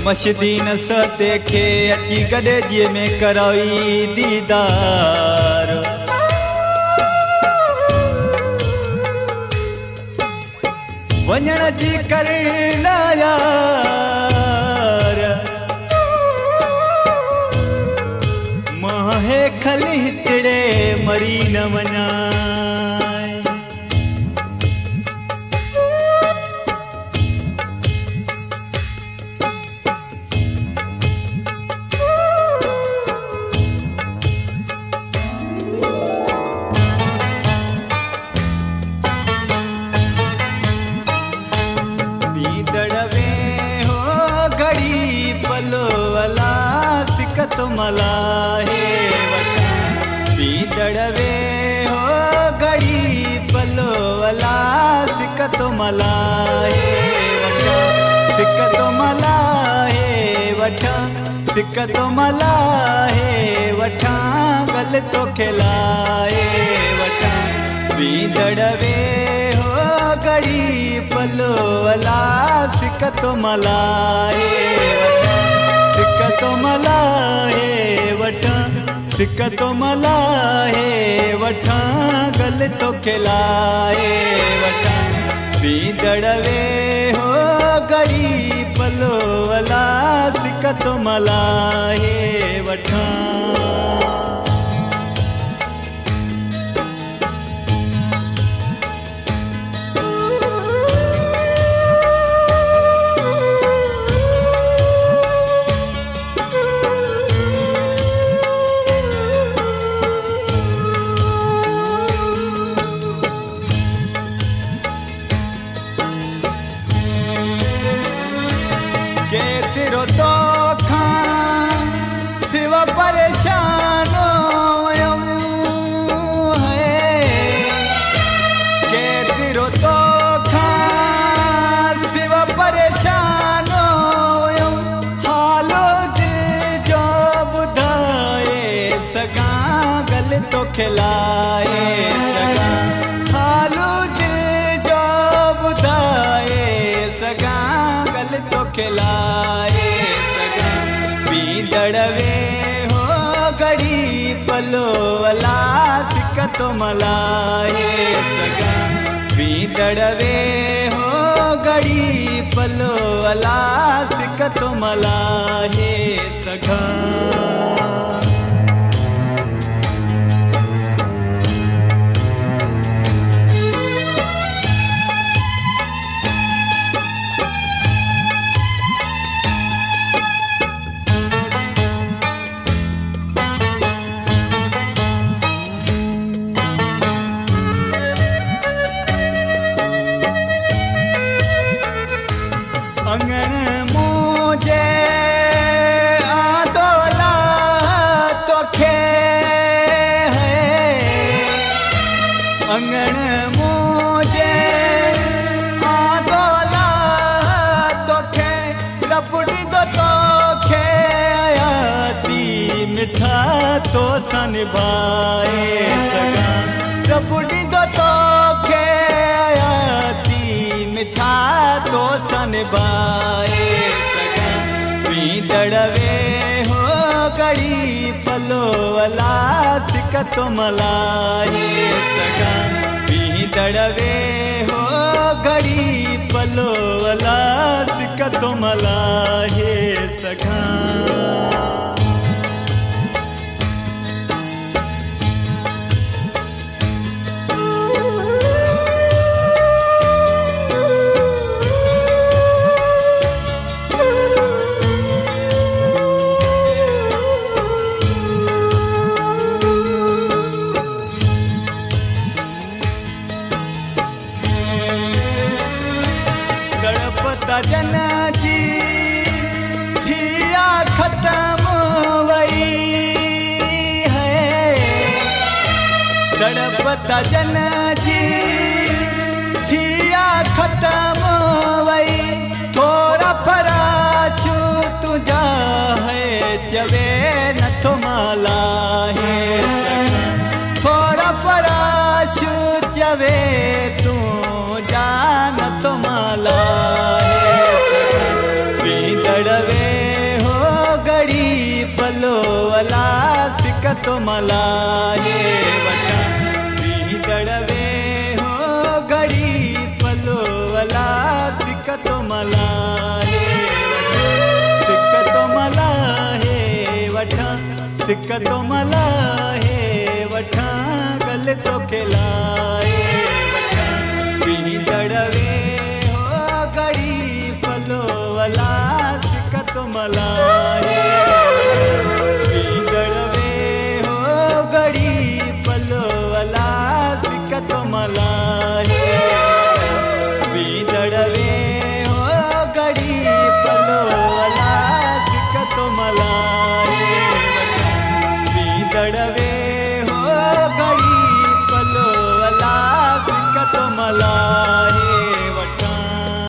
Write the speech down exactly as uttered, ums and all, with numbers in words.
मशदीन सते खे अची गॾिजी में कराई दीदार वञण जी करना यार माहे खली तिड़े मरी न वञा तो मला हे वटा पीदड़वे हो घड़ी पलो वाला सिक तो मला हे वटा सिक तो मला हे वटा सिक तो मला हे वटा गल तो खिलाए वटा पीदड़वे हो घड़ी पलो वाला सिक तो मला हे वटा सिक तो मला हे वठा सिक तो मला हे वठा गल तो खिलाए वठा पीदड़वे हो घड़ी पलो वाला सिक तो मला हे वठा सिवा परेशानो है के तिरो तो खा सिवा परेशानो हालो दिल जो बुधाए सगा गल तो खिलाए सगा हालो दिल जो बुधाए सगा गल तो खिलाए पीदड़वे हो घड़ी पलो वाला सिक तो मला हे सगा पीदड़वे हो घड़ी पलो वाला सिक तो मला हे सगा अंगन मुझे आदोला तो खे है अंगन मुझे आदोला तो खे लपड़ी दो तो खे आयाती मिठा तो सनभाए सगा लपड़ी दो तो खे आयाती मिठा तो सनभाए सगा पीदड़वे हो घड़ी पलो वाला सिक तो मला हे सगा पीदड़वे हो घड़ी पलो वाला सिक तो मला हे सगा जन जी थिया खत्म वही है तड़पता जन जी थिया खत्म वही थोड़ा फराशू तुझा है जवे न तो मला है सगा थोड़ा फराशू जवे तू जान तो मला पीदड़वे सिकतो मला हे वटा दडवे हो घडी पलोवला सिकतो मला हे सिकतो मला हे वठा सिकतो मला हे वठा गले तो केला दडवे हो घडी पलोवला सिकतो मला दडवे हो घडी पलोवला सिकतो मला दडवे हो घडी पलोवला सिकतो मला दडवे